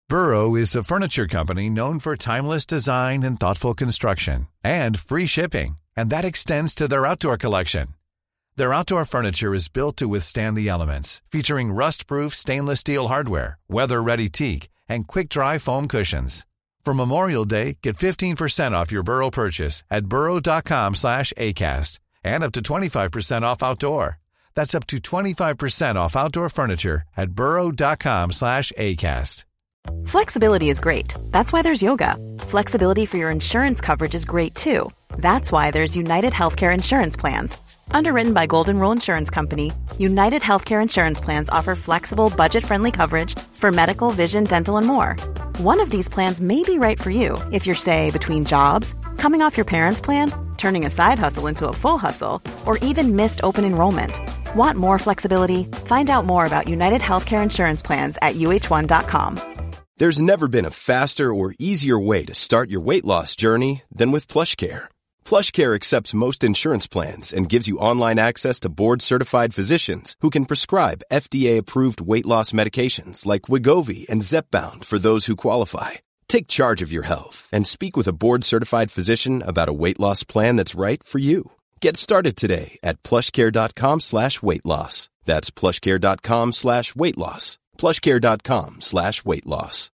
Burrow is a furniture company known for timeless design and thoughtful construction, and free shipping, and that extends to their outdoor collection. Their outdoor furniture is built to withstand the elements, featuring rust-proof stainless steel hardware, weather-ready teak, and quick-dry foam cushions. For Memorial Day, get 15% off your Burrow purchase at burrow.com/ACAST and up to 25% off outdoor. That's up to 25% off outdoor furniture at burrow.com/ACAST. Flexibility is great. That's why there's yoga. Flexibility for your insurance coverage is great too. That's why there's United Healthcare Insurance Plans. Underwritten by Golden Rule Insurance Company, United Healthcare Insurance Plans offer flexible, budget-friendly coverage for medical, vision, dental, and more. One of these plans may be right for you if you're, say, between jobs, coming off your parents' plan, turning a side hustle into a full hustle, or even missed open enrollment. Want more flexibility? Find out more about United Healthcare Insurance Plans at uh1.com. There's never been a faster or easier way to start your weight loss journey than with PlushCare. PlushCare accepts most insurance plans and gives you online access to board-certified physicians who can prescribe FDA-approved weight loss medications like Wegovy and Zepbound for those who qualify. Take charge of your health and speak with a board-certified physician about a weight loss plan that's right for you. Get started today at plushcare.com/weight loss. That's plushcare.com/weight loss. plushcare.com/weight loss.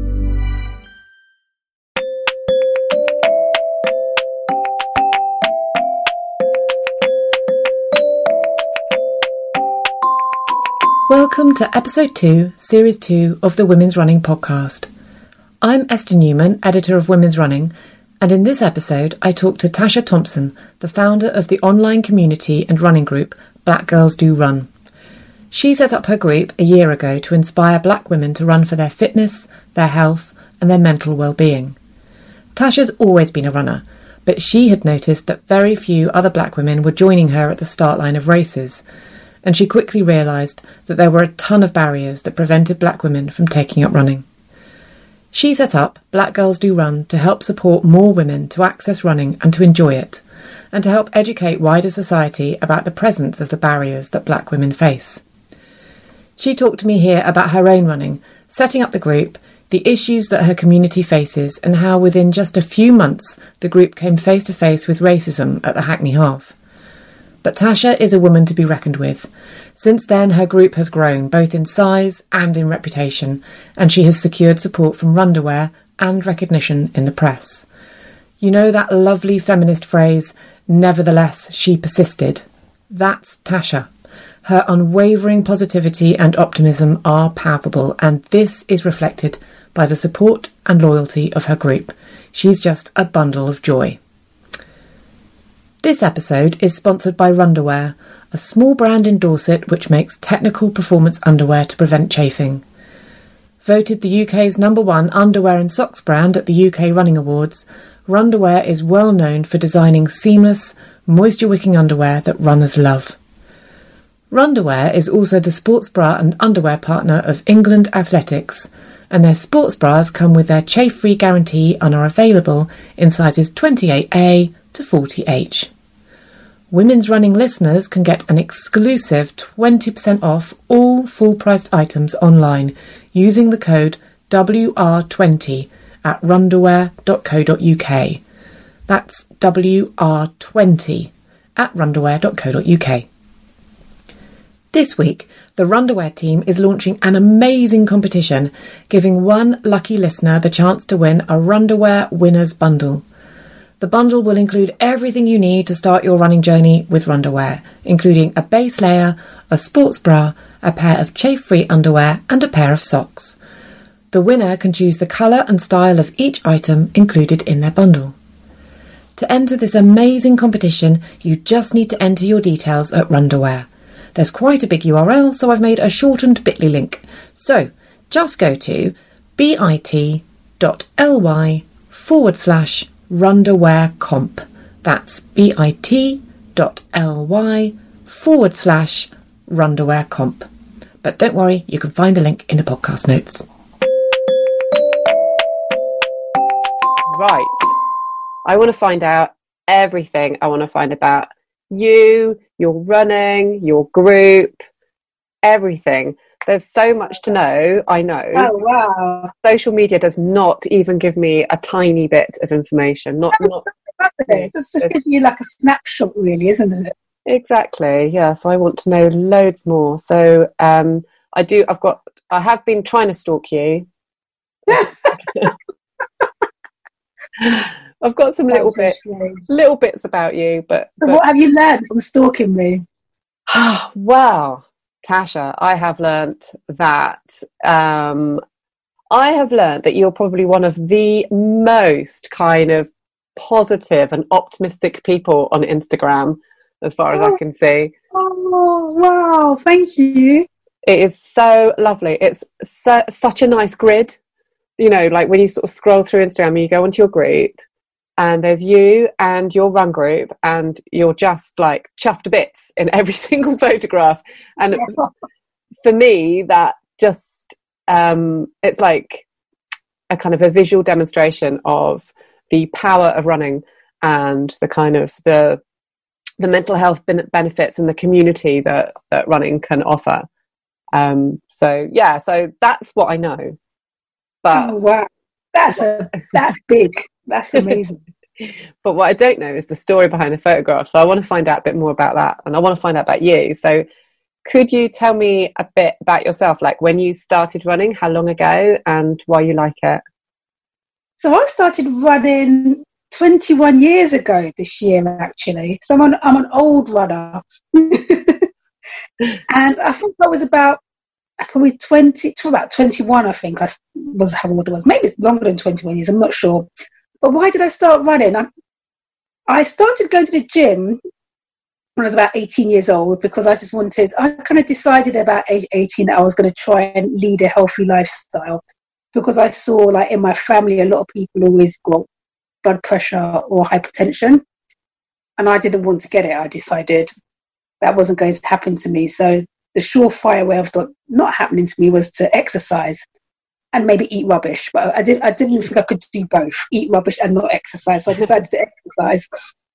Welcome to episode 2, series 2 of the Women's Running podcast. I'm Esther Newman, editor of Women's Running, and in this episode I talk to Tasha Thompson, the founder of the online community and running group Black Girls Do Run. She set up her group a year ago to inspire black women to run for their fitness, their health, and their mental well-being. Tasha's always been a runner, but she had noticed that very few other black women were joining her at the start line of races, and she quickly realised that there were a ton of barriers that prevented black women from taking up running. She set up Black Girls Do Run to help support more women to access running and to enjoy it, and to help educate wider society about the presence of the barriers that black women face. She talked to me here about her own running, setting up the group, the issues that her community faces, and how within just a few months the group came face to face with racism at the Hackney Half. But Tasha is a woman to be reckoned with. Since then, her group has grown, both in size and in reputation, and she has secured support from Runderwear and recognition in the press. You know that lovely feminist phrase, "Nevertheless, she persisted"? That's Tasha. Her unwavering positivity and optimism are palpable, and this is reflected by the support and loyalty of her group. She's just a bundle of joy. This episode is sponsored by Runderwear, a small brand in Dorset which makes technical performance underwear to prevent chafing. Voted the UK's #1 underwear and socks brand at the UK Running Awards, Runderwear is well known for designing seamless, moisture-wicking underwear that runners love. Runderwear is also the sports bra and underwear partner of England Athletics, and their sports bras come with their chafe-free guarantee and are available in sizes 28A to 40H. Women's Running listeners can get an exclusive 20% off all full-priced items online using the code WR20 at runderwear.co.uk. That's WR20 at runderwear.co.uk. This week, the Runderwear team is launching an amazing competition, giving one lucky listener the chance to win a Runderwear Winners Bundle. The bundle will include everything you need to start your running journey with Runderwear, including a base layer, a sports bra, a pair of chafe-free underwear, and a pair of socks. The winner can choose the colour and style of each item included in their bundle. To enter this amazing competition, you just need to enter your details at Runderwear. There's quite a big URL, so I've made a shortened bit.ly link. So, just go to bit.ly/Runderwear-comp. That's bit.ly/Runderwear-comp. But don't worry, you can find the link in the podcast notes. Right. I want to find out everything. I want to find about you, your running, your group, everything. There's so much to know, I know. Oh, wow. Social media does not even give me a tiny bit of information. Not It just gives you like a snapshot, really, isn't it? Exactly, yeah. So I want to know loads more. So I have been trying to stalk you. I've got some little bits about you, but what have you learned from stalking me? Well, Tasha, I have learnt that you're probably one of the most kind of positive and optimistic people on Instagram, as far as I can see. Oh, wow, thank you. It is so lovely. It's such a nice grid. You know, like when you sort of scroll through Instagram and you go onto your group and there's you and your run group and you're just like chuffed to bits in every single photograph. And for me, that just, it's like a kind of a visual demonstration of the power of running and the kind of the mental health benefits and the community that running can offer. So that's what I know. But oh, wow, that's big. That's amazing. But what I don't know is the story behind the photograph. So I want to find out a bit more about that, and I want to find out about you. So could you tell me a bit about yourself, like when you started running, how long ago, and why you like it? So I started running 21 years ago this year, actually. So I'm an old runner. And I think I was probably 20 to about 21, I think I was how old it was. Maybe it's longer than 21 years, I'm not sure. But why did I start running? I started going to the gym when I was about 18 years old because I kind of decided about age 18 that I was going to try and lead a healthy lifestyle, because I saw like in my family a lot of people always got blood pressure or hypertension, and I didn't want to get it. I decided that wasn't going to happen to me. So the surefire way of not happening to me was to exercise and maybe eat rubbish. But I didn't think I could do both, eat rubbish and not exercise. So I decided to exercise.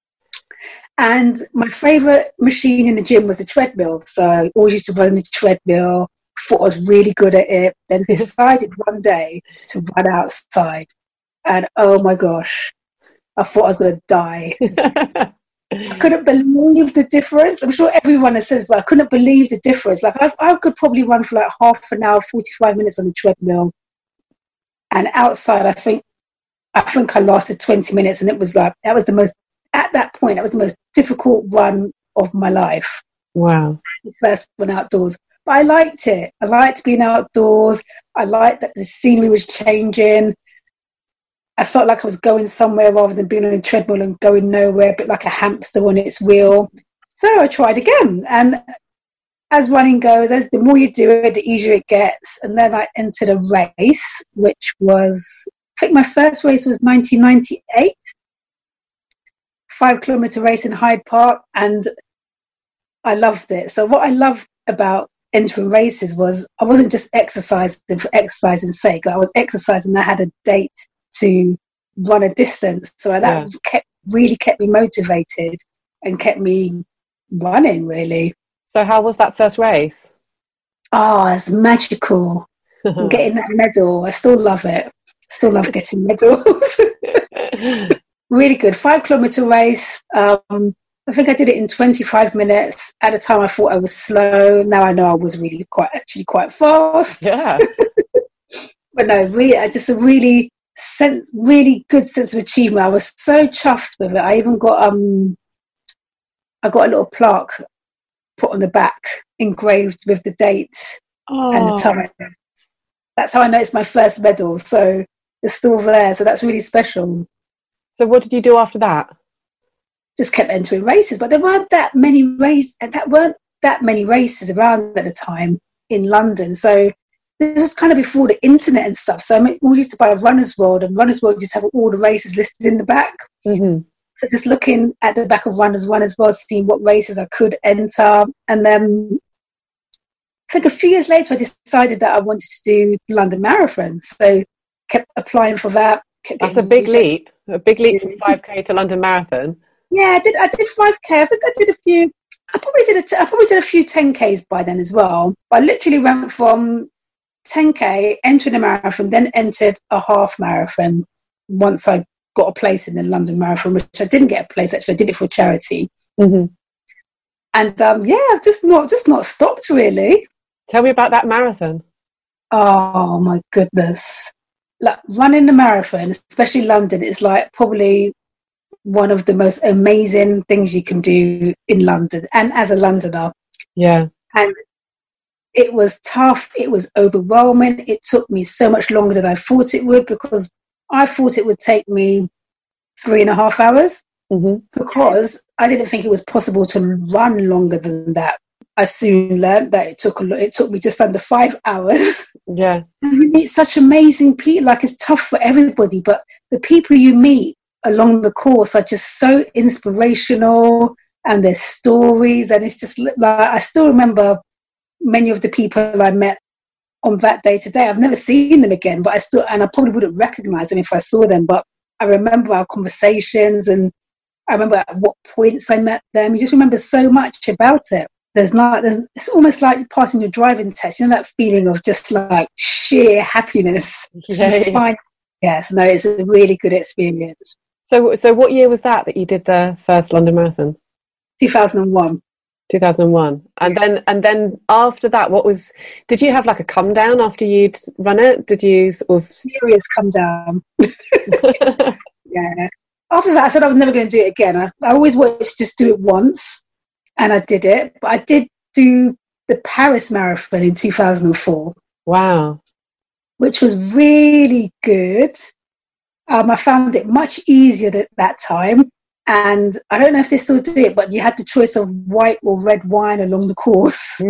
And my favourite machine in the gym was the treadmill. So I always used to run the treadmill, thought I was really good at it. Then decided one day to run outside. And oh my gosh, I thought I was going to die. I couldn't believe the difference. I'm sure everyone has said this, but I couldn't believe the difference. Like I could probably run for like half an hour, 45 minutes on the treadmill. And outside, I think I lasted 20 minutes, and it was like, at that point, that was the most difficult run of my life. Wow. The first one outdoors. But I liked it. I liked being outdoors. I liked that the scenery was changing. I felt like I was going somewhere rather than being on a treadmill and going nowhere, a bit like a hamster on its wheel. So I tried again. And as running goes, the more you do it, the easier it gets. And then I entered a race, which was, I think my first race was 1998, 5-kilometre race in Hyde Park. And I loved it. So what I loved about entering races was I wasn't just exercising for exercising's sake. I was exercising. I had a date to run a distance, so that really kept me motivated and kept me running, really. So how was that first race? Oh, it's magical. Getting that medal, I still love it. Still love getting medals. Really good 5-kilometre race. I think I did it in 25 minutes. At the time I thought I was slow. Now I know I was really quite fast. Yeah. But no, really, just a really good sense of achievement. I was so chuffed with it. I even got I got a little plaque put on the back, engraved with the date and the time. That's how I know it's my first medal. So it's still there. So that's really special. So what did you do after that? Just kept entering races, but there weren't that many races around at the time in London. So this was kind of before the internet and stuff. So we used to buy a Runner's World, and Runner's World just have all the races listed in the back. Mm-hmm. So just looking at the back of Runner's World, seeing what races I could enter. And then I think a few years later, I decided that I wanted to do London Marathon. So kept applying for that. That's a big leap from 5K to London Marathon. Yeah, I did 5K. I think I did a few I probably did a few 10Ks by then as well. But I literally went from 10K, entered a marathon, then entered a half marathon once I got a place in the London Marathon, which I didn't get a place, actually. I did it for charity. Mm-hmm. And I've just not stopped, really. Tell me about that marathon. Oh, my goodness. Like, running the marathon, especially London, is like probably one of the most amazing things you can do in London, and as a Londoner. Yeah. And it was tough. It was overwhelming. It took me so much longer than I thought it would, because I thought it would take me 3.5 hours, because I didn't think it was possible to run longer than that. I soon learned that it took me just under 5 hours. Yeah. And you meet such amazing people. Like, it's tough for everybody, but the people you meet along the course are just so inspirational, and their stories, and it's just like, I still remember many of the people I met on that day today. I've never seen them again, but I probably wouldn't recognize them if I saw them, but I remember our conversations, and I remember at what points I met them. You just remember so much about it. It's almost like passing your driving test, that feeling of just like sheer happiness. Yeah. Yes, no, it's a really good experience. So what year was that you did the first London Marathon? 2001. 2001. And then after that, did you have like a come down after you'd run it? Did you sort of... Serious come down. Yeah. After that, I said I was never going to do it again. I always wanted to just do it once, and I did it. But I did do the Paris Marathon in 2004. Wow. Which was really good. I found it much easier at that time. And I don't know if they still do it, but you had the choice of white or red wine along the course.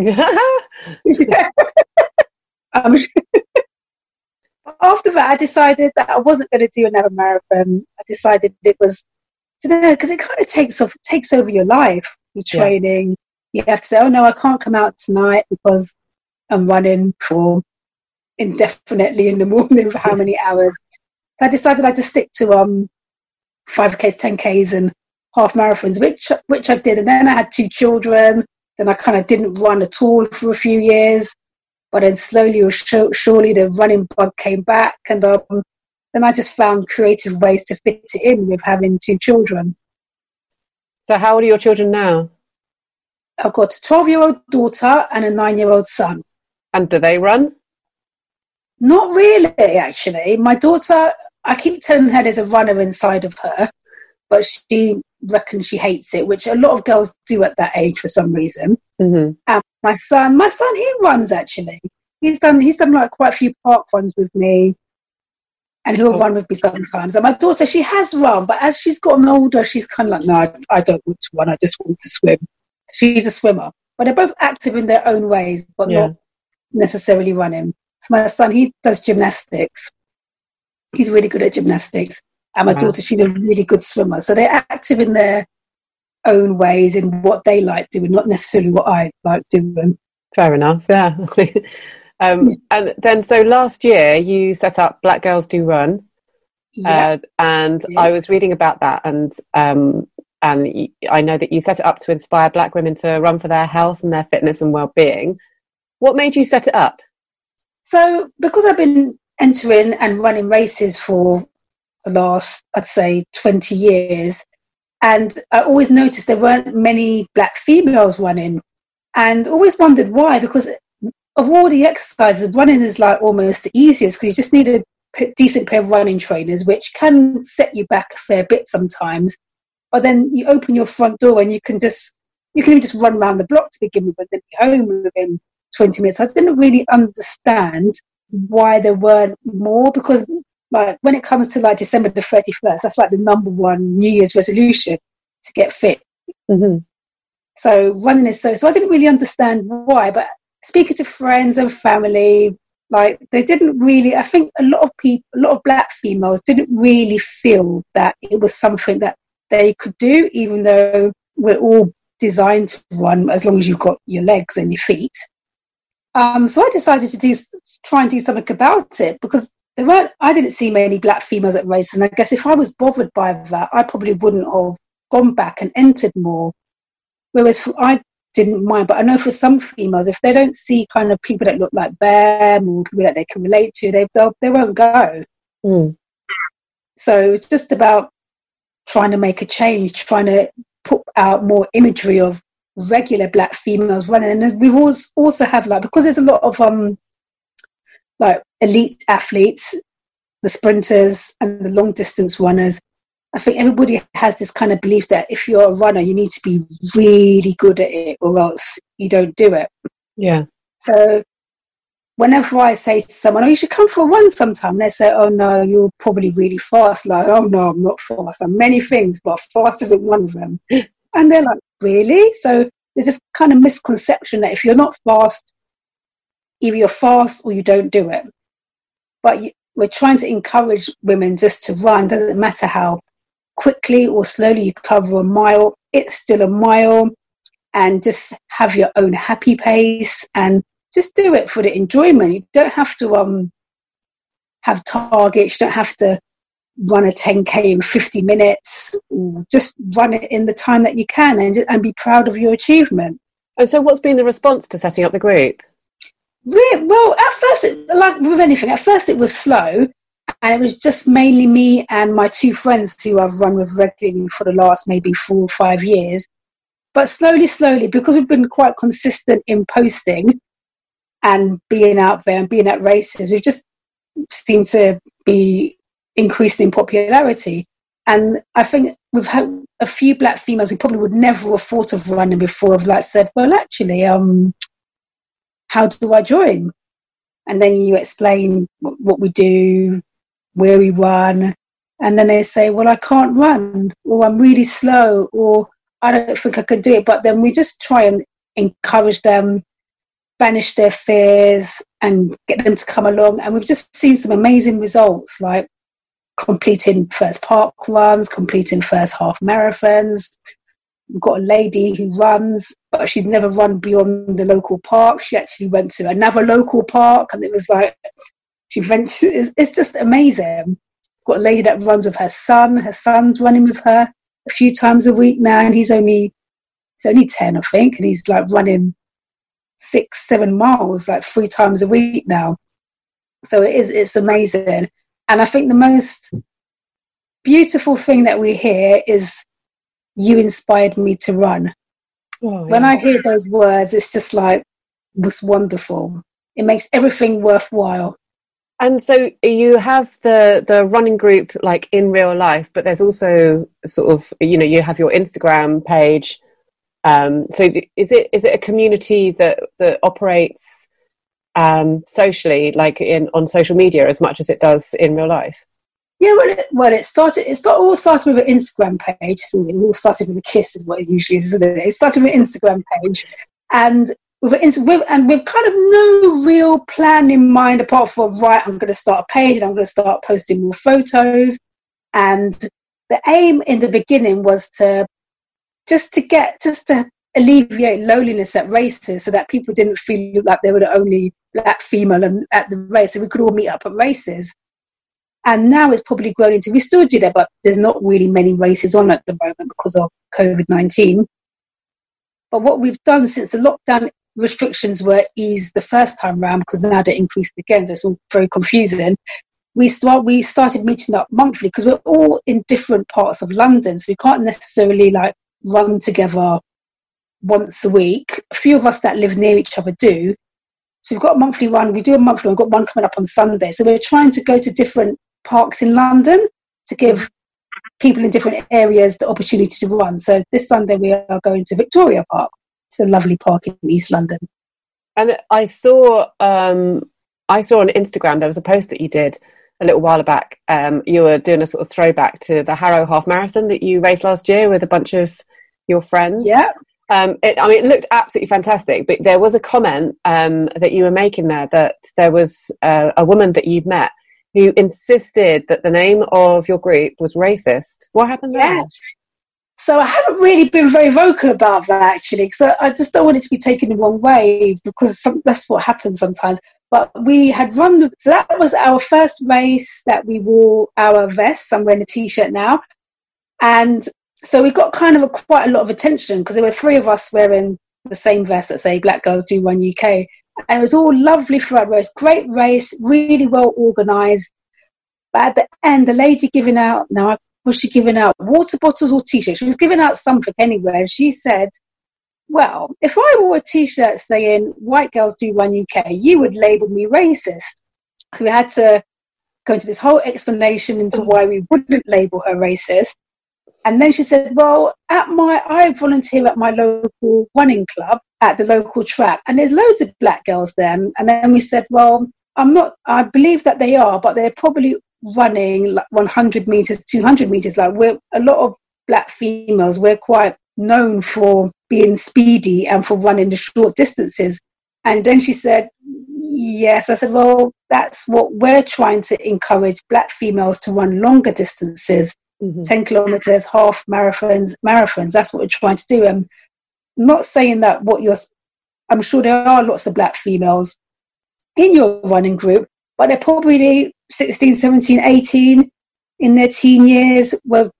After that, I decided that I wasn't going to do another marathon. I decided it was, I don't know, because it kind of takes over your life, the training. Yeah. You have to say, oh no, I can't come out tonight because I'm running for indefinitely in the morning for how many hours. So I decided I'd just stick to 5Ks, 10Ks and half marathons, which I did. And then I had 2 children. Then I kind of didn't run at all for a few years. But then slowly or surely the running bug came back. And then I just found creative ways to fit it in with having 2 children. So how old are your children now? I've got a 12-year-old daughter and a 9-year-old son. And do they run? Not really, actually. My daughter, I keep telling her there's a runner inside of her, but she reckons she hates it, which a lot of girls do at that age for some reason. Mm-hmm. And my son, he runs actually. He's done like quite a few park runs with me, and he'll run with me sometimes. And my daughter, she has run, but as she's gotten older, she's kind of like, no, I don't want to run. I just want to swim. She's a swimmer, but they're both active in their own ways, but not necessarily running. So my son, he does gymnastics. He's really good at gymnastics. And my daughter, she's a really good swimmer. So they're active in their own ways, in what they like doing, not necessarily what I like doing. Fair enough, yeah. And then, so last year you set up Black Girls Do Run. And I was reading about that, and I know that you set it up to inspire Black women to run for their health and their fitness and well-being. What made you set it up? So, because I've been entering and running races for the last, I'd say, 20 years, and I always noticed there weren't many Black females running, and always wondered why, because of all the exercises, running is like almost the easiest, because you just need a decent pair of running trainers, which can set you back a fair bit sometimes. But then you open your front door and you can even just run around the block to begin with, and then be home within 20 minutes. I didn't really understand why there weren't more, because like when it comes to like December the 31st, that's like the number one New Year's resolution, to get fit. Mm-hmm. So running is so I didn't really understand why, but speaking to friends and family, like they didn't really, I think a lot of Black females didn't really feel that it was something that they could do, even though we're all designed to run as long as you've got your legs and your feet. So I decided to try and do something about it, because I didn't see many Black females at races, and I guess if I was bothered by that, I probably wouldn't have gone back and entered more. Whereas I didn't mind. But I know for some females, if they don't see kind of people that look like them or people that they can relate to, they won't go. So it's just about trying to make a change, trying to put out more imagery of regular black females running. And we also have, like, because there's a lot of like elite athletes, the sprinters and the long distance runners, I think everybody has this kind of belief that if you're a runner, you need to be really good at it or else you don't do it. Yeah. So whenever I say to someone, oh, you should come for a run sometime, they say, oh no, you're probably really fast. Like, oh no, I'm not fast. I'm many things, but fast isn't one of them. And they're like, really? So there's this kind of misconception that if you're not fast, either you're fast or you don't do it. But we're trying to encourage women just to run. Doesn't matter how quickly or slowly you cover a mile, it's still a mile, and just have your own happy pace and just do it for the enjoyment. You don't have to have targets. You don't have to run a 10K in 50 minutes. Just run it in the time that you can and be proud of your achievement. And so what's been the response to setting up the group? Well, at first, like with anything, at first it was slow, and it was just mainly me and my two friends who I've run with regularly for the last maybe 4 or 5 years. But slowly, because we've been quite consistent in posting and being out there and being at races, we've just seemed to be increasing in popularity. And I think we've had a few black females who probably would never have thought of running before have like said, well, actually, how do I join? And then you explain what we do, where we run, and then they say, well, I can't run, or I'm really slow, or I don't think I can do it. But then we just try and encourage them, banish their fears, and get them to come along. And we've just seen some amazing results, like completing first park runs, completing first half marathons. We've got a lady who runs, but she'd never run beyond the local park. She actually went to another local park, and it was like, it's just amazing. Got a lady that runs with her son. Her son's running with her a few times a week now, and he's only 10, I think, and he's like running 6-7 miles like 3 times a week now. So it's amazing. And I think the most beautiful thing that we hear is, you inspired me to run. Oh, yeah. When I hear those words, it's just like, it was wonderful. It makes everything worthwhile. And so you have the running group like in real life, but there's also sort of, you have your Instagram page. So is it a community that operates socially, like on social media, as much as it does in real life? Yeah, well, it all started with an Instagram page. So it all started with a kiss, is what it usually is, isn't it? It started with an Instagram page, and with kind of no real plan in mind apart from, right, I'm going to start a page and I'm going to start posting more photos. And the aim in the beginning was to alleviate loneliness at races, so that people didn't feel like they were the only black female at the race, so we could all meet up at races. And now it's probably grown into, we still do that, but there's not really many races on at the moment because of COVID-19. But what we've done since the lockdown restrictions were eased the first time round, because now they're increased again, so it's all very confusing. We started meeting up monthly, because we're all in different parts of London, so we can't necessarily like run together once a week. A few of us that live near each other do. So we've got a monthly run. We do a monthly one. We've got one coming up on Sunday. So we're trying to go to different parks in London to give people in different areas the opportunity to run. So this Sunday we are going to Victoria Park. It's a lovely park in East London. And I saw on Instagram there was a post that you did a little while back. You were doing a sort of throwback to the Harrow Half Marathon that you raced last year with a bunch of your friends. Yeah. It looked absolutely fantastic, but there was a comment that you were making there that there was a woman that you'd met who insisted that the name of your group was racist. What happened there? Yes. So I haven't really been very vocal about that, actually, because I just don't want it to be taken the wrong way, because that's what happens sometimes. But we had run, so that was our first race that we wore our vests. I'm wearing a T-shirt now. And so we got kind of quite a lot of attention, because there were 3 of us wearing the same vest that say Black Girls Do Run UK. And it was all lovely throughout the race. Great race, really well organised. But at the end, the lady giving out, was she giving out water bottles or T-shirts? She was giving out something anyway. And she said, well, if I wore a T-shirt saying White Girls Do Run UK, you would label me racist. So we had to go into this whole explanation into why we wouldn't label her racist. And then she said, well, I volunteer at my local running club at the local track, and there's loads of black girls there. And then we said, well, I believe that they are, but they're probably running like 100 meters, 200 meters. Like, we're a lot of black females, we're quite known for being speedy and for running the short distances. And then she said, yes. I said, well, that's what we're trying to encourage black females to run longer distances. 10 kilometers, half marathons. That's what we're trying to do. I'm not saying that I'm sure there are lots of black females in your running group, but they're probably 16, 17, 18 in their teen years, were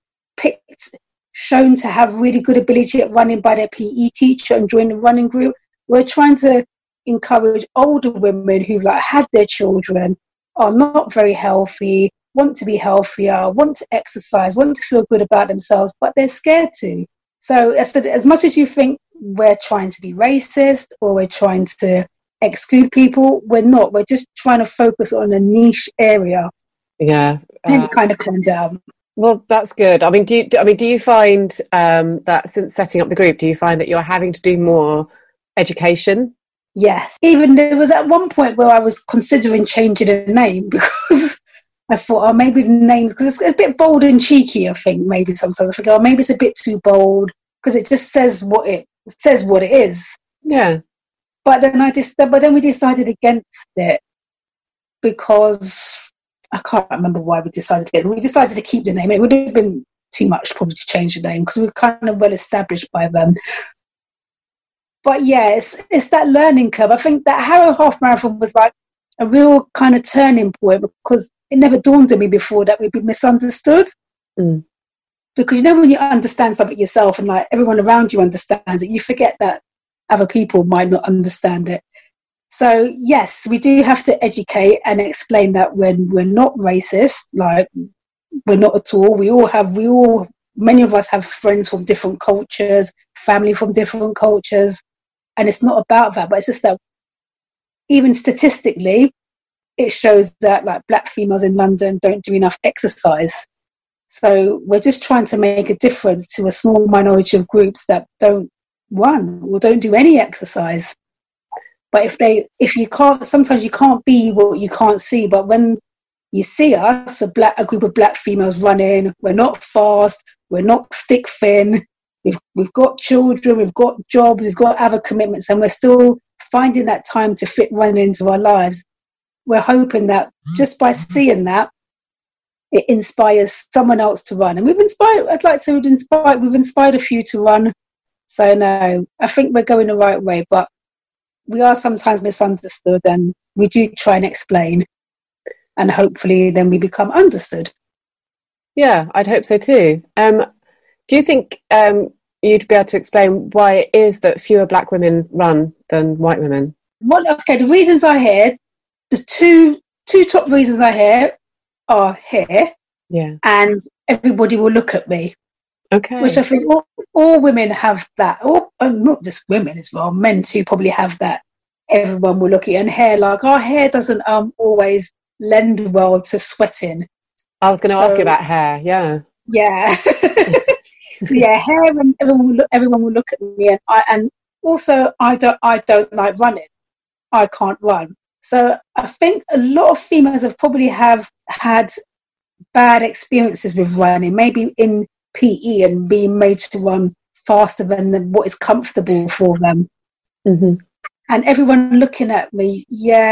shown to have really good ability at running by their PE teacher and join the running group. We're trying to encourage older women who've had their children, are not very healthy, want to be healthier, want to exercise, want to feel good about themselves, but they're scared to. So I said, as much as you think we're trying to be racist or we're trying to exclude people, we're not. We're just trying to focus on a niche area. Yeah. And kind of calm down. Well, that's good. I mean, do you find that since setting up the group, do you find that you're having to do more education? Yes. Even there was at one point where I was considering changing the name because I thought, maybe the names, because it's a bit bold and cheeky, I think, maybe sometimes. I think, maybe it's a bit too bold because it just says what it is. Yeah. But then we decided against it because I can't remember why we decided against it. We decided to keep the name. It would have been too much probably to change the name because we were kind of well established by then. But yeah, it's that learning curve. I think that Harrow Half Marathon was like a real kind of turning point because it never dawned on me before that we'd be misunderstood. Mm. Because when you understand something yourself and everyone around you understands it, you forget that other people might not understand it. So yes, we do have to educate and explain that when we're not racist, we're not at all. Many of us have friends from different cultures, family from different cultures, and it's not about that, but it's just that even statistically, it shows that black females in London don't do enough exercise. So we're just trying to make a difference to a small minority of groups that don't run or don't do any exercise. But sometimes you can't be what you can't see. But when you see us, a group of black females running, we're not fast, we're not stick thin, we've got children, we've got jobs, we've got other commitments, and we're still finding that time to fit running into our lives. We're hoping that just by seeing that, it inspires someone else to run. And we've inspired a few to run. So no, I think we're going the right way, but we are sometimes misunderstood, and we do try and explain, and hopefully then we become understood. Yeah, I'd hope so too. Do you think you'd be able to explain why it is that fewer black women run than white women? The reasons I hear, the two top reasons I hear are hair, and everybody will look at me. Okay. Which I think all women have that, or not just women as well, men too probably have that. Everyone will look at you. And hair, our hair doesn't always lend well to sweating. I was going to ask you about hair, yeah. Yeah. Yeah, hair, and everyone will look at me. And also, I don't like running. I can't run. So I think a lot of females have probably had bad experiences with running, maybe in PE and being made to run faster than what is comfortable for them. Mm-hmm. And everyone looking at me,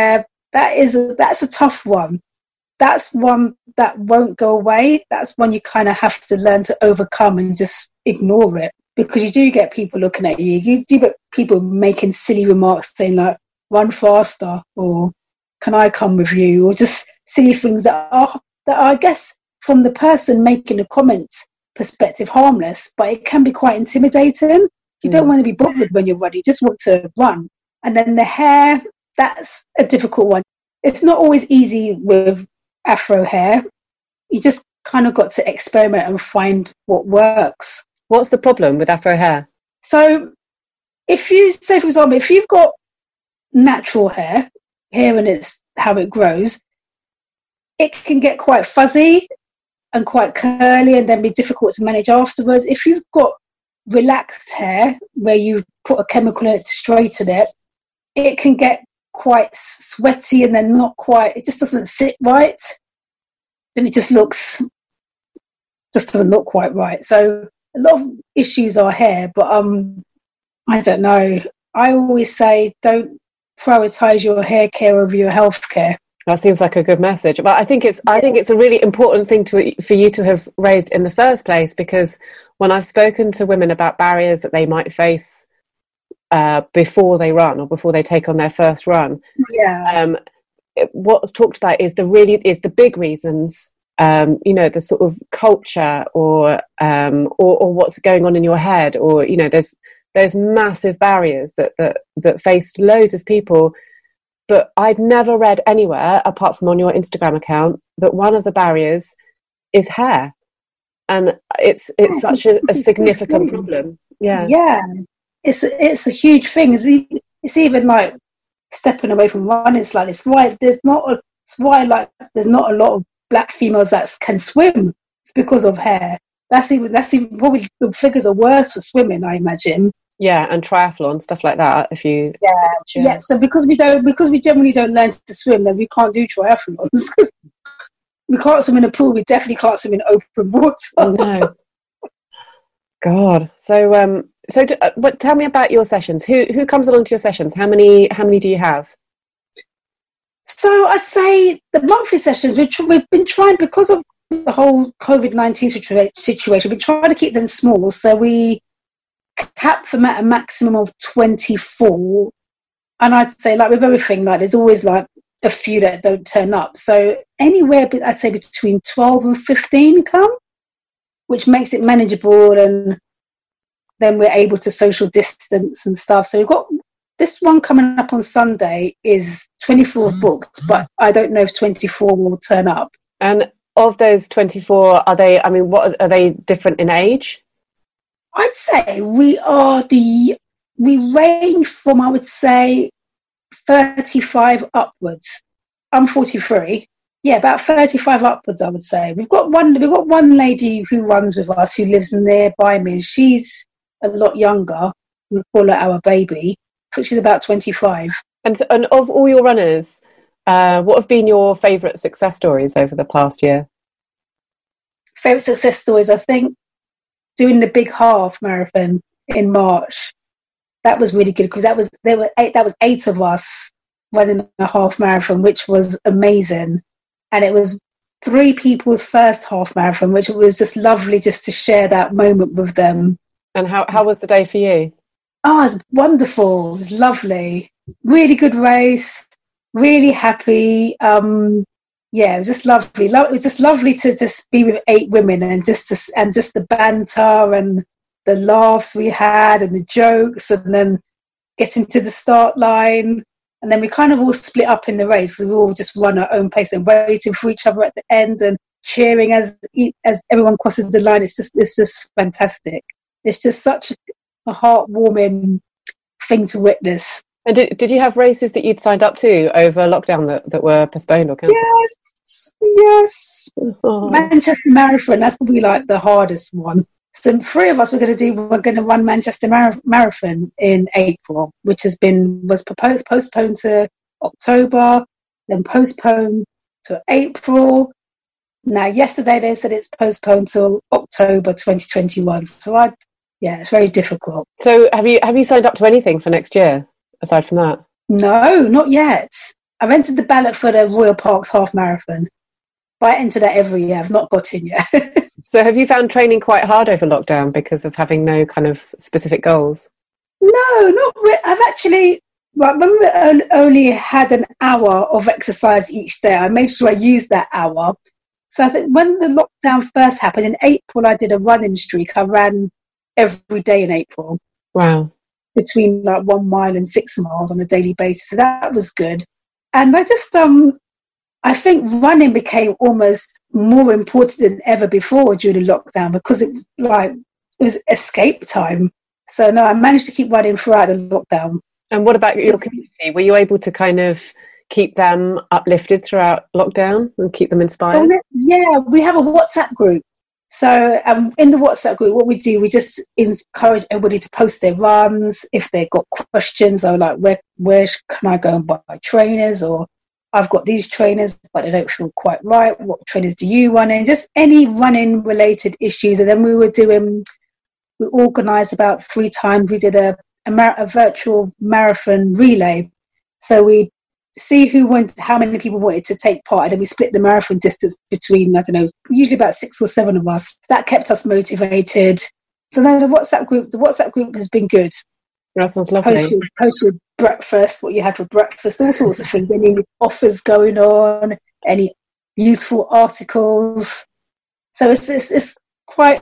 that's a tough one. That's one that won't go away. That's one you kind of have to learn to overcome and just ignore it, because you do get people looking at you. You do get people making silly remarks saying run faster, or can I come with you, or just silly things that are I guess from the person making the comments perspective harmless, but it can be quite intimidating. You don't want to be bothered when you're running. You just want to run. And then the hair, that's a difficult one. It's not always easy with afro hair. You just kind of got to experiment and find what works. What's the problem with afro hair? So if you say, for example, if you've got natural hair and it's how it grows, it can get quite fuzzy and quite curly and then be difficult to manage afterwards. If you've got relaxed hair where you've put a chemical in it to straighten it, it can get quite sweaty and then not quite, it just doesn't sit right. Then it just doesn't look quite right. So a lot of issues are hair, but I don't know. I always say don't prioritize your hair care over your health care. That seems like a good message, but I think it's a really important thing for you to have raised in the first place, because when I've spoken to women about barriers that they might face before they run or before they take on their first run, what's talked about is the big reasons. The sort of culture or what's going on in your head, or there's massive barriers that faced loads of people. But I'd never read anywhere, apart from on your Instagram account, that one of the barriers is hair, and it's such a significant problem. Yeah, it's a huge thing. It's even like stepping away from running. It's like there's not a lot of black females that can swim. It's because of hair. That's even probably the figures are worse for swimming, I imagine. Yeah, and triathlon, stuff like that. So because we generally don't learn to swim, then we can't do triathlons. We can't swim in a pool. We definitely can't swim in open water. Oh, no. God. So tell me about your sessions. Who comes along to your sessions? How many do you have? So I'd say the monthly sessions, we've been trying, because of the whole COVID-19 situation, we've been trying to keep them small. So we cap them at a maximum of 24. And I'd say, like with everything, like there's always like a few that don't turn up. So anywhere, I'd say between 12 and 15 come, which makes it manageable. And then we're able to social distance and stuff. So we've got this one coming up on Sunday is 24 booked, but I don't know if 24 will turn up. And of those 24, what are they different in age? I'd say we range from, I would say, 35 upwards. I'm 43. Yeah, about 35 upwards, I would say. We've got one lady who runs with us who lives nearby me. She's a lot younger. We call her our baby. She's about 25. And of all your runners, what have been your favourite success stories over the past year? Favourite success stories, I think, doing the big half marathon in March. That was really good, because that was 8 of us running a half marathon, which was amazing. And it was 3 people's first half marathon, which was just lovely just to share that moment with them. And how was the day for you? Oh, it was wonderful. It was lovely. Really good race. Really happy. It was just lovely. It was just lovely to just be with 8 women and just the banter and the laughs we had and the jokes, and then getting to the start line. And then we kind of all split up in the race, because we all just run our own pace and waiting for each other at the end and cheering as everyone crosses the line. It's just fantastic. It's just such a heartwarming thing to witness. And did you have races that you'd signed up to over lockdown that were postponed or cancelled? Yes. Oh. Manchester Marathon, that's probably like the hardest one. So 3 of us we're going to run Manchester Marathon in April, which was postponed to October, then postponed to April. Now, yesterday they said it's postponed till October 2021. So it's very difficult. So have you signed up to anything for next year aside from that? No, not yet. I've entered the ballot for the Royal Parks Half Marathon, but I enter that every year. I've not got in yet. So have you found training quite hard over lockdown because of having no kind of specific goals? No, not really. I've actually, when we only had an hour of exercise each day, I made sure I used that hour. So I think when the lockdown first happened in April, I did a running streak. I ran every day in April. Wow. between like 1 mile and 6 miles on a daily basis. So that was good. And I just, I think running became almost more important than ever before during the lockdown, because it was escape time. So no, I managed to keep running throughout the lockdown. And what about your community? Were you able to kind of keep them uplifted throughout lockdown and keep them inspired? Yeah, we have a WhatsApp group. So in the WhatsApp group, what we do, we just encourage everybody to post their runs. If they've got questions, or like, where can I go and buy trainers? Or I've got these trainers, but they don't feel quite right. What trainers do you run in? Just any running related issues. And then we organised about 3 times. We did a virtual marathon relay. So we see how many people wanted to take part, and then we split the marathon distance between, I don't know, usually about 6 or 7 of us. That kept us motivated. So now the WhatsApp group has been good. That sounds lovely. Post your breakfast, what you had for breakfast, all sorts of things, any offers going on, any useful articles. So it's quite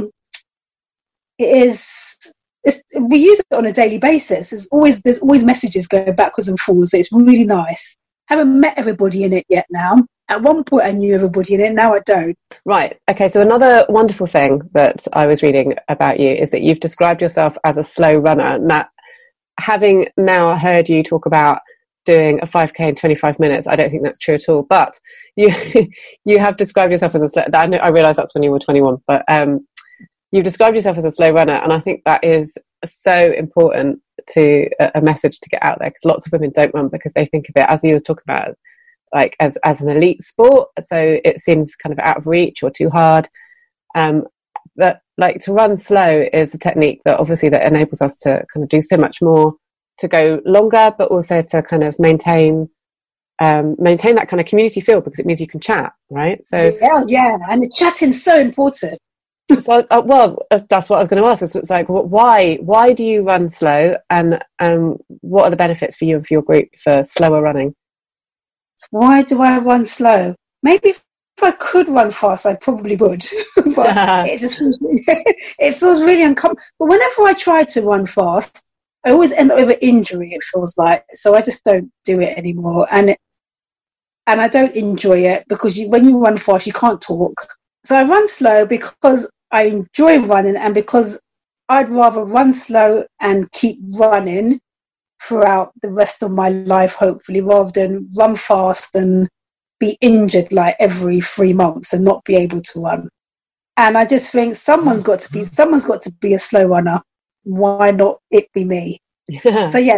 we use it on a daily basis. There's always messages going backwards and forwards. So it's really nice. Haven't met everybody in it yet now. At one point I knew everybody in it, now I don't. Right. Okay, so another wonderful thing that I was reading about you is that you've described yourself as a slow runner. Now, having now heard you talk about doing a 5K in 25 minutes, I don't think that's true at all. But you have described yourself as a slow... I realise that's when you were 21, but you've described yourself as a slow runner, and I think that is so important to a message to get out there, because lots of women don't run because they think of it, as you were talking about, like as an elite sport, so it seems kind of out of reach or too hard. But like, to run slow is a technique that obviously that enables us to kind of do so much more, to go longer, but also to kind of maintain that kind of community feel, because it means you can chat, right? So yeah, and the chatting's so important. So, that's what I was going to ask. It's like, why do you run slow, and what are the benefits for you and for your group for slower running? Why do I run slow? Maybe if I could run fast, I probably would. But it feels really uncomfortable. But whenever I try to run fast, I always end up with an injury, it feels like. So I just don't do it anymore. And I don't enjoy it, because when you run fast, you can't talk. So I run slow because I enjoy running, and because I'd rather run slow and keep running throughout the rest of my life, hopefully, rather than run fast and be injured like every 3 months and not be able to run. And I just think someone's got to be a slow runner. Why not it be me? Yeah. So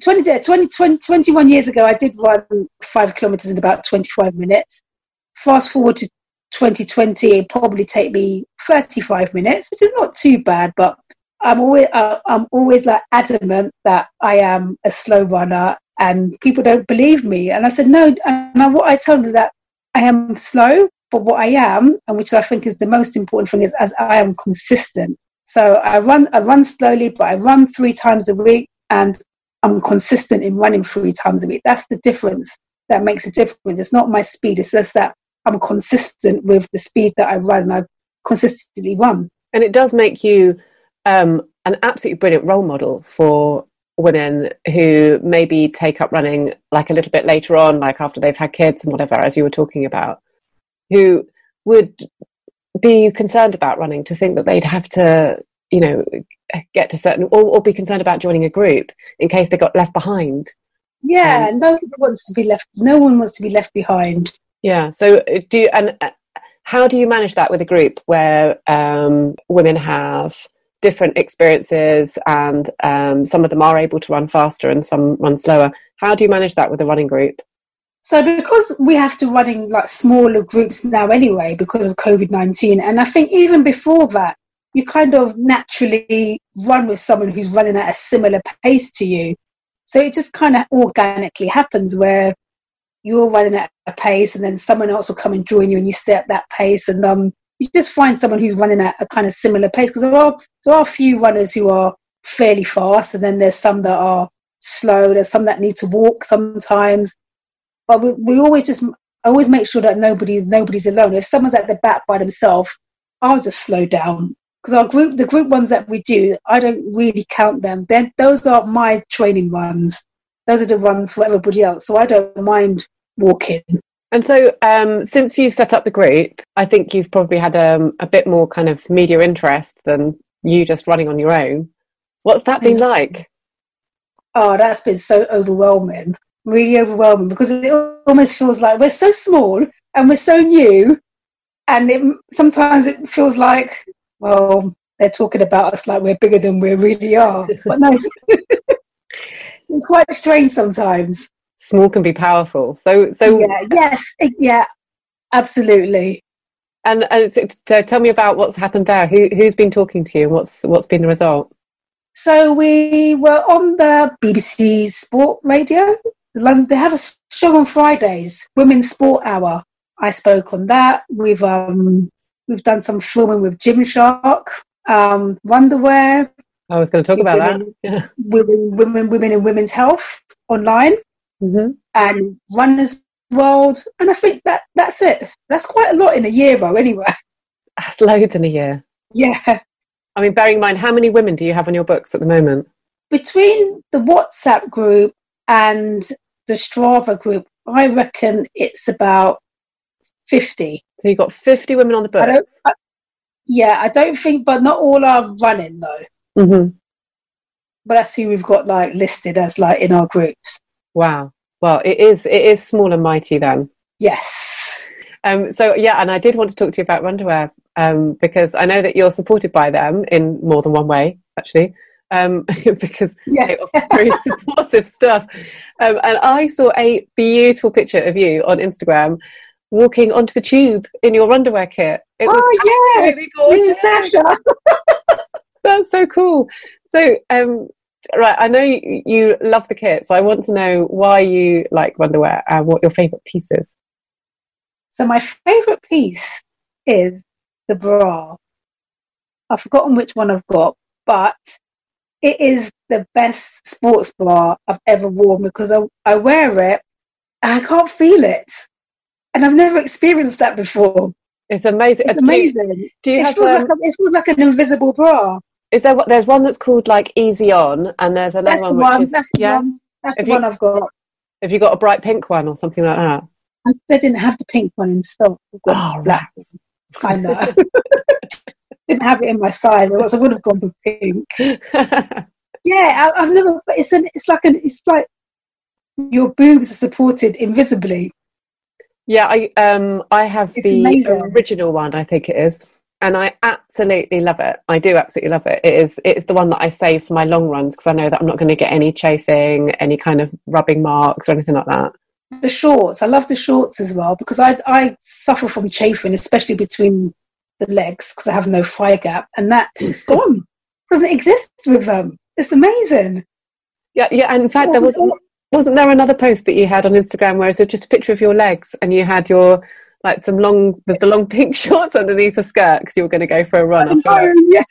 21 years ago, I did run 5 kilometers in about 25 minutes. Fast forward to 2020, it'd probably take me 35 minutes, which is not too bad, but I'm always like adamant that I am a slow runner, and people don't believe me. And I said no, and what I told them is that I am slow, but what I am, and which I think is the most important thing, is as I am consistent. So I run slowly, but I run 3 times a week, and I'm consistent in running 3 times a week. That's the difference that makes a difference. It's not my speed, it's just that I'm consistent with the speed that I run, and I consistently run. And it does make you an absolutely brilliant role model for women who maybe take up running like a little bit later on, like after they've had kids and whatever, as you were talking about, who would be concerned about running, to think that they'd have to, get to certain, or be concerned about joining a group in case they got left behind. Yeah, no one wants to be left behind. Yeah. So how do you manage that with a group where women have different experiences, and some of them are able to run faster and some run slower? How do you manage that with a running group? So because we have to run in like smaller groups now anyway, because of COVID-19, and I think even before that, you kind of naturally run with someone who's running at a similar pace to you. So it just kind of organically happens where you're running at a pace, and then someone else will come and join you, and you stay at that pace, and you just find someone who's running at a kind of similar pace, because there are a few runners who are fairly fast, and then there's some that are slow, there's some that need to walk sometimes, but we always make sure that nobody's alone. If someone's at the back by themselves, I'll just slow down, because the group ones that we do, I don't really count them. Those are my training runs. Those are the runs for everybody else. So I don't mind walking. And so since you've set up the group, I think you've probably had a bit more kind of media interest than you just running on your own. What's that been like? Oh, that's been so overwhelming. Really overwhelming, because it almost feels like we're so small and we're so new. And sometimes it feels like, well, they're talking about us like we're bigger than we really are. But no, it's quite strange sometimes. Small can be powerful. So yeah, absolutely. And so tell me about what's happened there. Who's been talking to you, and what's been the result? So we were on the BBC Sport Radio. They have a show on Fridays, Women's Sport Hour. I spoke on that. We've done some filming with Gymshark, Wonderwear. I was going to talk about that. Yeah. Women in women's health online, and Runners World. And I think that's it. That's quite a lot in a year, though. Anyway, that's loads in a year. Yeah. I mean, bearing in mind, how many women do you have on your books at the moment? Between the WhatsApp group and the Strava group, I reckon it's about 50. So you've got 50 women on the books? I don't think, but not all are running though. Mm-hmm. But that's who we've got like listed as like in our groups. Wow. Well, it is small and mighty then. Yes. So yeah, and I did want to talk to you about Wonderwear, because I know that you're supported by them in more than one way, actually. Because they offer very supportive stuff. And I saw a beautiful picture of you on Instagram walking onto the tube in your underwear kit. It was absolutely gorgeous. That's so cool. So, right, I know you love the kit, so I want to know why you like Wonderwear and what your favourite piece is. So my favourite piece is the bra. I've forgotten which one I've got, but it is the best sports bra I've ever worn, because I wear it and I can't feel it. And I've never experienced that before. It's amazing. It's amazing. Do you have it feels like an invisible bra. Is there there's one that's called like Easy On, and there's another one. That's the one I've got. Have you got a bright pink one or something like that? They didn't have the pink one in stock. Black. I know. Didn't have it in my size. I would have gone for pink. Yeah, I've never. It's like your boobs are supported invisibly. Yeah, I have the original one, I think it is, and I absolutely love it. I do absolutely love it. It's the one that I save for my long runs, because I know that I'm not going to get any chafing, any kind of rubbing marks or anything like that. The shorts, I love the shorts as well, because I suffer from chafing, especially between the legs, because I have no thigh gap, and that is gone. It doesn't exist with them. It's amazing. Yeah. And in fact, wasn't there another post that you had on Instagram where it was just a picture of your legs, and you had your like the long pink shorts underneath the skirt because you were going to go for a run? Yes.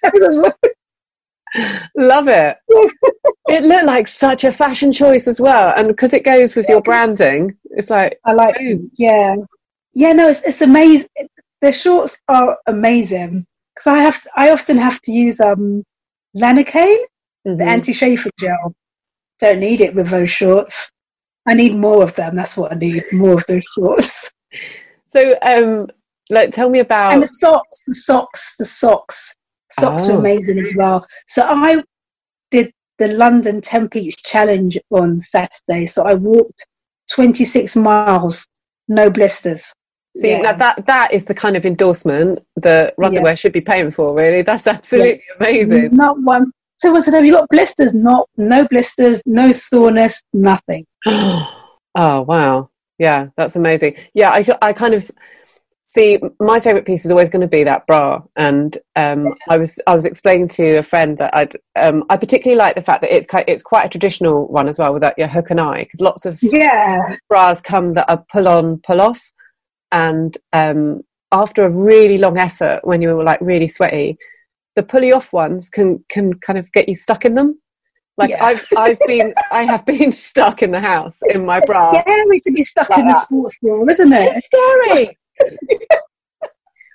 Love it. It looked like such a fashion choice as well, and because it goes with your branding, it's like I like. Boom. Yeah. No, it's amazing. The shorts are amazing, because I often have to use Lanacane, the anti-chafing gel. Don't need it with those shorts. I need more of them. That's what I need. More of those shorts. So, tell me about... And the socks. Socks are amazing as well. So I did the London 10 Peaks Challenge on Saturday. So I walked 26 miles, no blisters. See, now that is the kind of endorsement that Runderwear should be paying for, really. That's absolutely amazing. Not one. Someone said, have you got blisters? No blisters, no soreness, nothing. Oh, wow. Yeah, that's amazing. Yeah, I kind of see my favourite piece is always going to be that bra. And I was explaining to a friend that I particularly like the fact that it's quite a traditional one as well, without your hook and eye, because lots of bras come that are pull on, pull off. And after a really long effort, when you were like really sweaty, the pulley off ones can kind of get you stuck in them. Like I have been stuck in the house in my bra. It's scary to be stuck in a sports bra, isn't it? It's scary.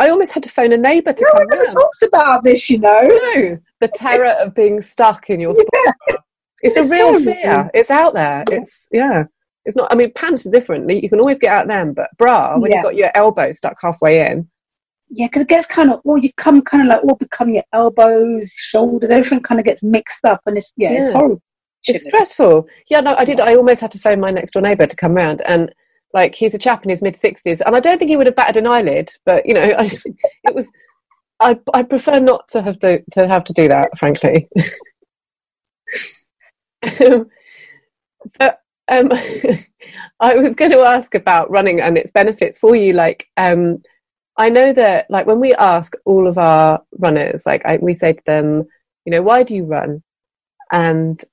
I almost had to phone a neighbour to No, come we never round. talked about this, you know. No, the terror of being stuck in your sports bra. It's a real fear. It's out there. Yeah. It's not, I mean, pants are different. You can always get out them, but bra, when you've got your elbow stuck halfway in. Yeah, because it gets kind of, become your elbows, shoulders, everything kind of gets mixed up, and it's horrible. It's stressful. Yeah, no, I did. I almost had to phone my next door neighbour to come round, and like, he's a chap in his mid-60s, and I don't think he would have batted an eyelid, but you know, it was. I prefer not to have to do that, frankly. I was going to ask about running and its benefits for you. Like, I know that, like, when we ask all of our runners, like, we say to them, you know, why do you run? And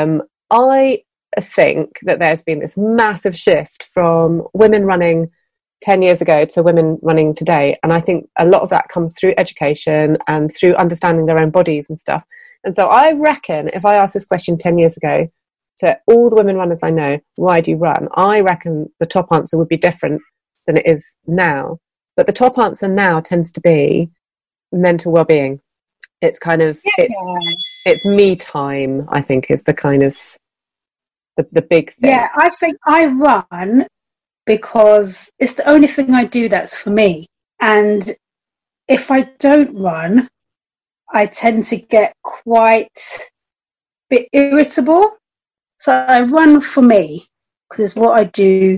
I think that there's been this massive shift from women running 10 years ago to women running today. And I think a lot of that comes through education and through understanding their own bodies and stuff. And so I reckon if I asked this question 10 years ago to all the women runners I know, why do you run? I reckon the top answer would be different than it is now. But the top answer now tends to be mental well-being. It's kind of, it's me time, I think, is the kind of the big thing. Yeah, I think I run because it's the only thing I do that's for me. And if I don't run, I tend to get quite a bit irritable. So I run for me because it's what I do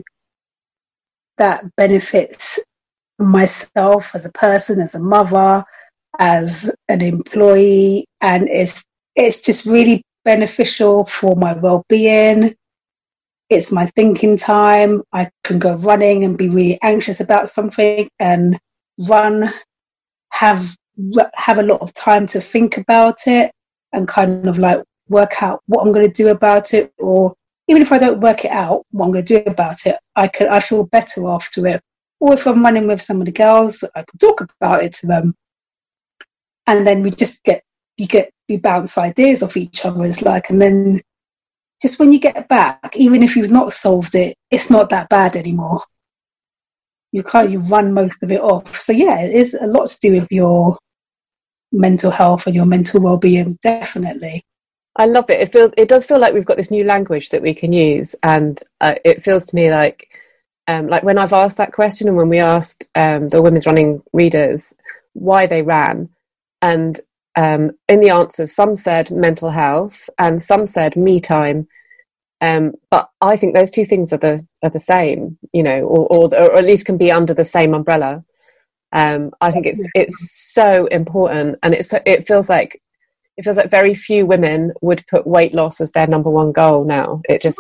that benefits myself as a person, as a mother, as an employee, and it's just really beneficial for my well-being. It's my thinking time. I can go running and be really anxious about something and run, have a lot of time to think about it and kind of like work out what I'm going to do about it, or even if I don't work it out, what I'm going to do about it, I feel better after it. Or if I'm running with some of the girls, I can talk about it to them. And then we just we bounce ideas off each other. It's like, and then just when you get back, even if you've not solved it, it's not that bad anymore. You run most of it off. So yeah, it is a lot to do with your mental health and your mental well-being, definitely. I love it. It does feel like we've got this new language that we can use, and it feels to me like when I've asked that question, and when we asked the Women's Running readers why they ran, and in the answers, some said mental health and some said me time. But I think those two things are the same, you know, or at least can be under the same umbrella. I think it's so important, and it feels like very few women would put weight loss as their number one goal now.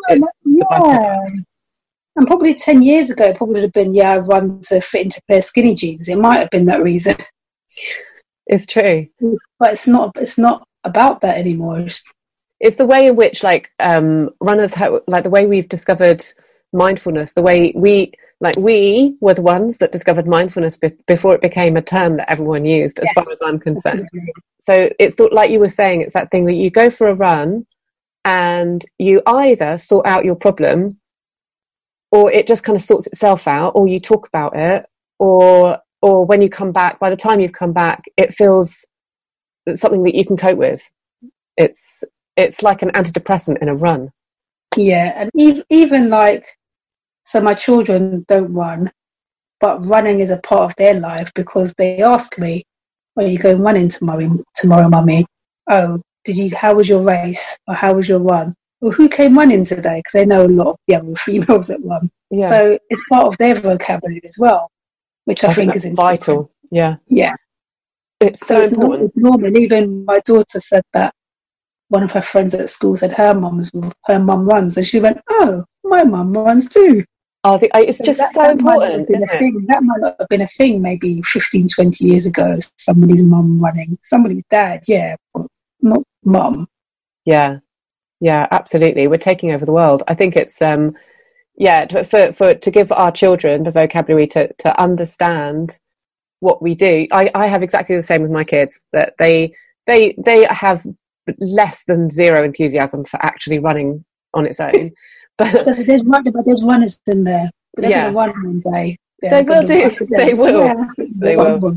And probably 10 years ago, it probably would have been, I run to fit into a pair of skinny jeans. It might have been that reason. It's true. But it's not about that anymore. It's the way in which, like, runners have, like, the way we've discovered mindfulness, the way we were the ones that discovered mindfulness before it became a term that everyone used, as far as I'm concerned. So it's like you were saying, it's that thing that you go for a run and you either sort out your problem, or it just kind of sorts itself out, or you talk about it, or when you come back, by the time you've come back, it feels something that you can cope with. It's like an antidepressant in a run. Yeah, and even like, so my children don't run, but running is a part of their life because they ask me, "Are you going running tomorrow, mummy? Oh, how was your race? Or how was your run? Or who came running today?" Because they know a lot of the other females that run. Yeah. So it's part of their vocabulary as well, which I think is vital. Yeah. Yeah. It's so important. It's normal. Even my daughter said that one of her friends at school said her mum runs, and she went, "Oh, my mum runs too." I think it's just so important. That might not have been a thing maybe 15, 20 years ago. Somebody's mum running, somebody's dad, but not mum. Yeah, absolutely. We're taking over the world. I think it's to give our children the vocabulary to understand what we do. I have exactly the same with my kids, that they have less than zero enthusiasm for actually running on its own. But there's runners in there. but they're going to run one day. They will do. They will. Yeah, they will.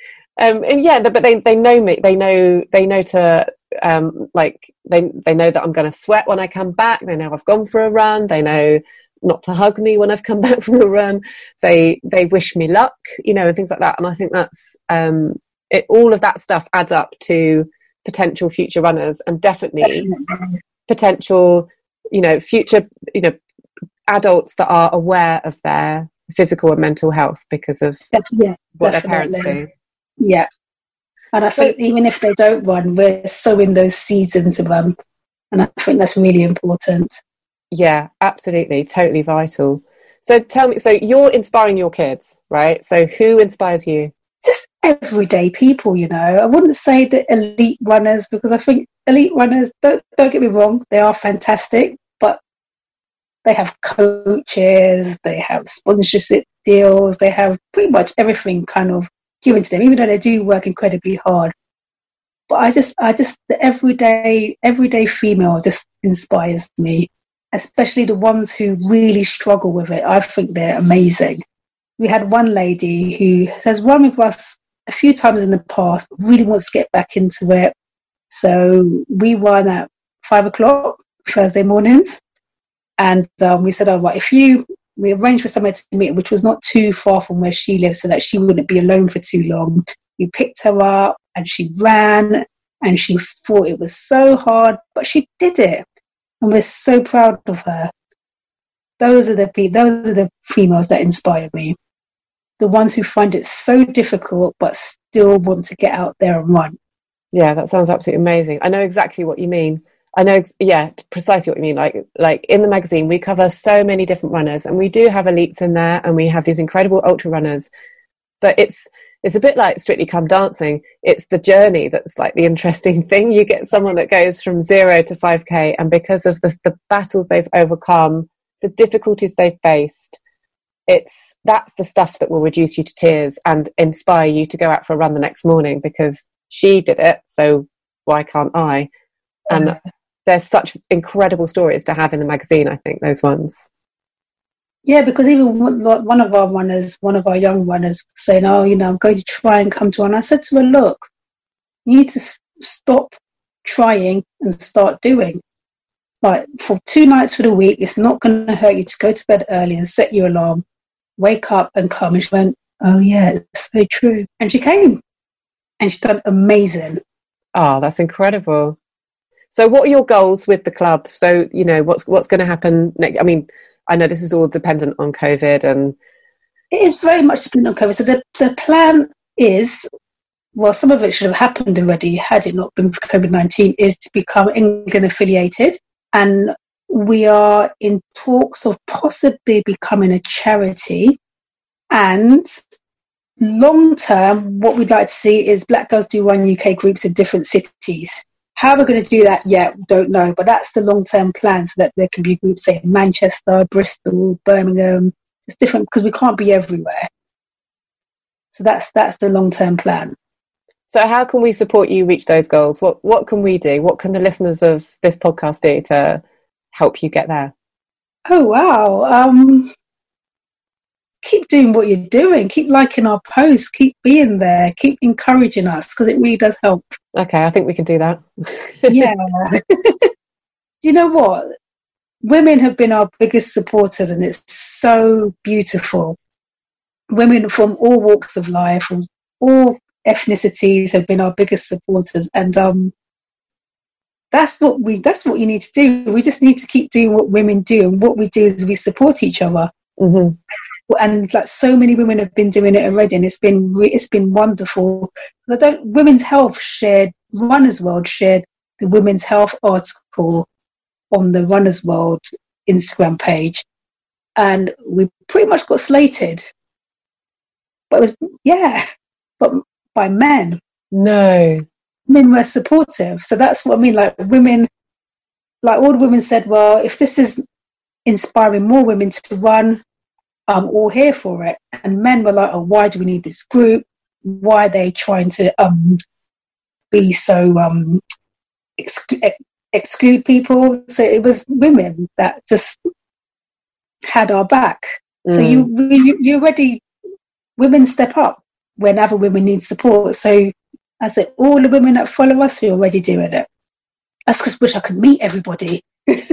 And yeah, but they know me. They know to like they know that I'm going to sweat when I come back. They know I've gone for a run. They know not to hug me when I've come back from a run. They wish me luck, you know, and things like that. And I think that's all of that stuff adds up to potential future runners, and definitely potential, you know, future, you know, adults that are aware of their physical and mental health because of what their parents do. Yeah. And I think even if they don't run, we're sowing those seeds into them. And I think that's really important. Yeah, absolutely. Totally vital. So tell me, so you're inspiring your kids, right? So who inspires you? Just everyday people, you know. I wouldn't say the elite runners, because I think elite runners, don't get me wrong, they are fantastic, but they have coaches, they have sponsorship deals, they have pretty much everything kind of given to them, even though they do work incredibly hard. But I just the everyday female just inspires me, especially the ones who really struggle with it. I think they're amazing. We had one lady who has run with us a few times in the past, really wants to get back into it. So we run at 5:00 Thursday mornings. And we said, oh, right, we arranged for somewhere to meet, which was not too far from where she lives, so that she wouldn't be alone for too long. We picked her up and she ran, and she thought it was so hard, but she did it. And we're so proud of her. Those are the females that inspire me. The ones who find it so difficult, but still want to get out there and run. Yeah, that sounds absolutely amazing. I know exactly what you mean. I know, yeah, precisely what you mean. Like in the magazine, we cover so many different runners, and we do have elites in there, and we have these incredible ultra runners. But it's a bit like Strictly Come Dancing. It's the journey that's like the interesting thing. You get someone that goes from 0 to 5K, and because of the battles they've overcome, the difficulties they've faced, that's the stuff that will reduce you to tears and inspire you to go out for a run the next morning, because she did it, so why can't I? And there's such incredible stories to have in the magazine, I think, those ones. Yeah, because even one of our young runners saying, oh, you know, I'm going to try and come to one. I said to her, look, you need to stop trying and start doing. Like, for 2 nights for the week, it's not going to hurt you to go to bed early and set your alarm, wake up and come. And she went, oh, yeah, it's so true. And she came, and she's done amazing. Oh, that's incredible. So what are your goals with the club? So, you know, what's going to happen next? I mean, I know this is all dependent on COVID, and it is very much dependent on COVID. So the plan is, well, some of it should have happened already had it not been for COVID-19, is to become England affiliated. And we are in talks of possibly becoming a charity. And long term, what we'd like to see is Black Girls Do Run UK groups in different cities. How we're going to do that yet, don't know, but that's the long-term plan, so that there can be groups, say, in Manchester, Bristol, Birmingham. It's different because we can't be everywhere. So that's the long-term plan. So how can we support you reach those goals? What can we do? What can the listeners of this podcast do to help you get there? Oh, wow. Keep doing what you're doing. Keep liking our posts. Keep being there. Keep encouraging us, because it really does help. Okay, I think we can do that. Yeah. Do you know what? Women have been our biggest supporters, and it's so beautiful. Women from all walks of life, from all ethnicities, have been our biggest supporters, and that's what you need to do. We just need to keep doing what women do, and what we do is we support each other. Mm-hmm. And like so many women have been doing it already, and it's been wonderful. Women's Health shared, Runner's World shared the Women's Health article on the Runner's World Instagram page, and we pretty much got slated. But but by men. No, men were supportive. So that's what I mean. Like women, like all the women said, well, if this is inspiring more women to run, I'm all here for it. And men were like, oh, why do we need this group? Why are they trying to be so exclude people? So it was women that just had our back. So you already, women step up when other women need support. So I said, all the women that follow us are already doing it. I just wish I could meet everybody.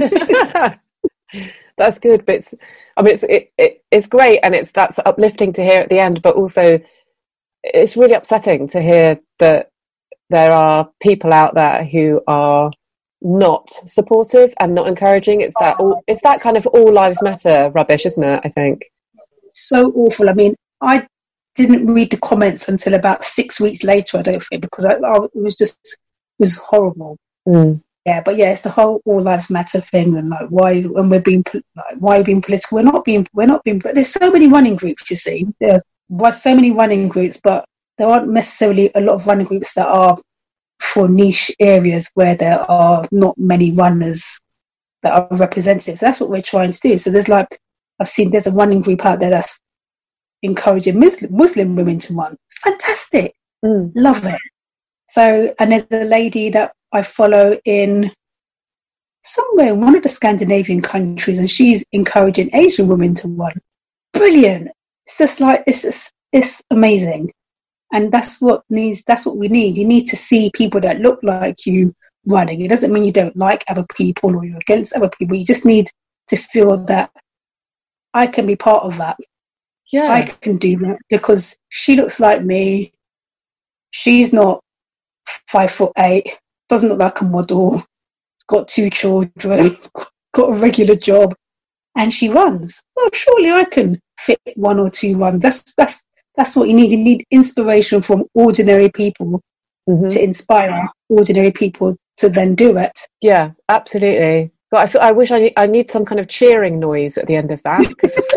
That's good, but it's great, and that's uplifting to hear at the end, but also it's really upsetting to hear that there are people out there who are not supportive and not encouraging. It's that kind of all lives matter rubbish, isn't it? I think so awful. I mean, I didn't read the comments until about 6 weeks later, I don't think, because it was horrible. Yeah, but yeah, it's the whole all lives matter thing, and like why are you being political? We're not being. There's so many running groups, you see. There's so many running groups, but there aren't necessarily a lot of running groups that are for niche areas where there are not many runners that are representatives. That's what we're trying to do. So there's there's a running group out there that's encouraging Muslim women to run. Fantastic. Love it. So, and there's a lady that I follow in somewhere in one of the Scandinavian countries, and she's encouraging Asian women to run. Brilliant. It's just like, it's amazing. And that's what we need. You need to see people that look like you running. It doesn't mean you don't like other people or you're against other people. You just need to feel that I can be part of that. Yeah. I can do that because she looks like me. She's not 5'8", doesn't look like a model, got 2 children, got a regular job, and she runs. Well, surely I can fit 1 or 2 runs. That's what you need. You need inspiration from ordinary people to inspire ordinary people to then do it. Yeah, absolutely. God, I wish I need some kind of cheering noise at the end of that.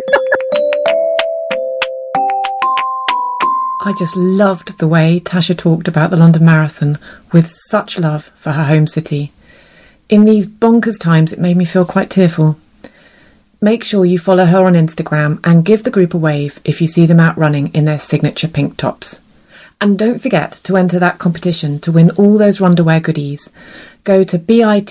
I just loved the way Tasha talked about the London Marathon with such love for her home city. In these bonkers times, it made me feel quite tearful. Make sure you follow her on Instagram and give the group a wave if you see them out running in their signature pink tops. And don't forget to enter that competition to win all those Runderwear goodies. Go to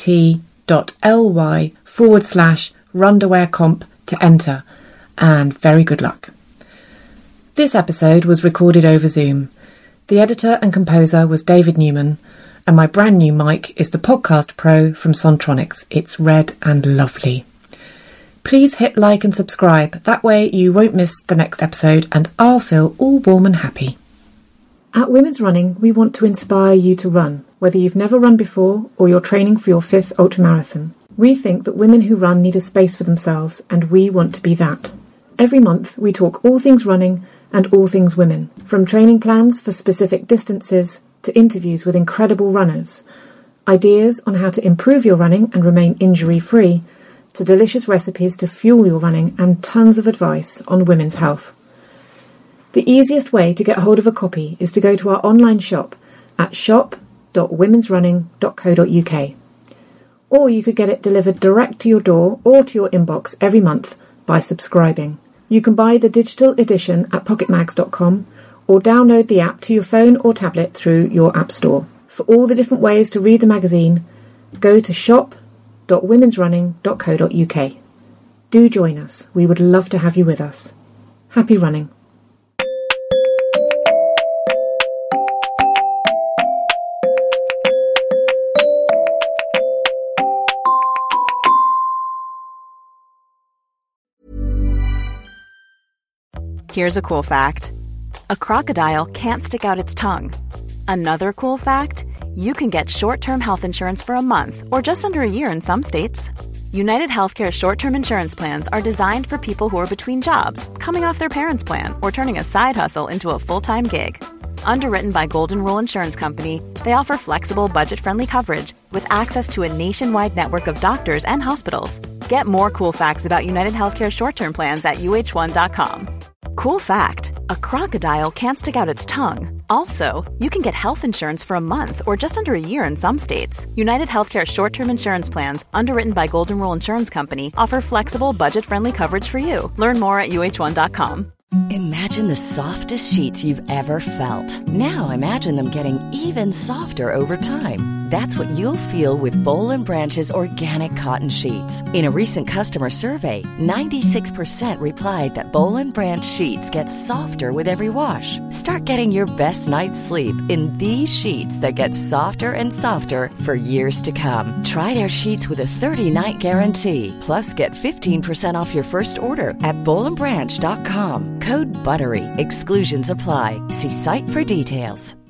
bit.ly/Runderwear to enter, and very good luck. This episode was recorded over Zoom. The editor and composer was David Newman, and my brand new mic is the Podcast Pro from Sontronics. It's red and lovely. Please hit like and subscribe. That way you won't miss the next episode, and I'll feel all warm and happy. At Women's Running, we want to inspire you to run, whether you've never run before or you're training for your 5th ultramarathon. We think that women who run need a space for themselves, and we want to be that. Every month, we talk all things running and all things women, from training plans for specific distances to interviews with incredible runners, ideas on how to improve your running and remain injury-free, to delicious recipes to fuel your running, and tons of advice on women's health. The easiest way to get hold of a copy is to go to our online shop at shop.womensrunning.co.uk. Or you could get it delivered direct to your door or to your inbox every month by subscribing. You can buy the digital edition at pocketmags.com or download the app to your phone or tablet through your app store. For all the different ways to read the magazine, go to shop.womensrunning.co.uk. Do join us. We would love to have you with us. Happy running. Here's a cool fact. A crocodile can't stick out its tongue. Another cool fact, you can get short-term health insurance for a month or just under a year in some states. United Healthcare short-term insurance plans are designed for people who are between jobs, coming off their parents' plan, or turning a side hustle into a full-time gig. Underwritten by Golden Rule Insurance Company, they offer flexible, budget-friendly coverage with access to a nationwide network of doctors and hospitals. Get more cool facts about United Healthcare short-term plans at uh1.com. Cool fact, a crocodile can't stick out its tongue. Also, you can get health insurance for a month or just under a year in some states. United Healthcare short-term insurance plans, underwritten by Golden Rule Insurance Company, offer flexible, budget-friendly coverage for you. Learn more at uh1.com. Imagine the softest sheets you've ever felt. Now imagine them getting even softer over time. That's what you'll feel with Boll & Branch's organic cotton sheets. In a recent customer survey, 96% replied that Boll & Branch sheets get softer with every wash. Start getting your best night's sleep in these sheets that get softer and softer for years to come. Try their sheets with a 30-night guarantee. Plus, get 15% off your first order at bollandbranch.com. Code BUTTERY. Exclusions apply. See site for details.